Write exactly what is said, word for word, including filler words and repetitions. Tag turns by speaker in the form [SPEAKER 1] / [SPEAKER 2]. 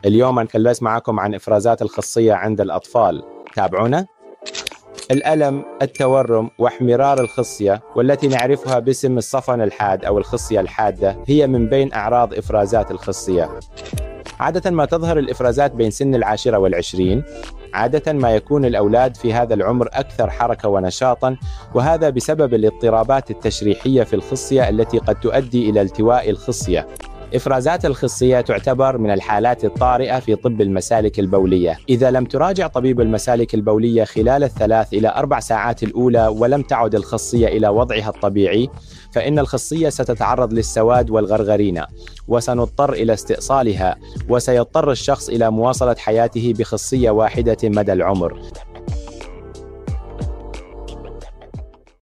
[SPEAKER 1] اليوم نكلس معكم عن إفرازات الخصية عند الأطفال. تابعونا. الألم، التورم واحمرار الخصية والتي نعرفها باسم الصفن الحاد أو الخصية الحادة هي من بين أعراض إفرازات الخصية. عادة ما تظهر الإفرازات بين سن العاشرة والعشرين. عادة ما يكون الأولاد في هذا العمر أكثر حركة ونشاطاً، وهذا بسبب الاضطرابات التشريحية في الخصية التي قد تؤدي إلى التواء الخصية. إفرازات الخصية تعتبر من الحالات الطارئة في طب المسالك البولية. إذا لم تراجع طبيب المسالك البولية خلال الثلاث إلى أربع ساعات الأولى ولم تعد الخصية إلى وضعها الطبيعي، فإن الخصية ستتعرض للسواد والغرغرينة، وسنضطر إلى استئصالها، وسيضطر الشخص إلى مواصلة حياته بخصية واحدة مدى العمر.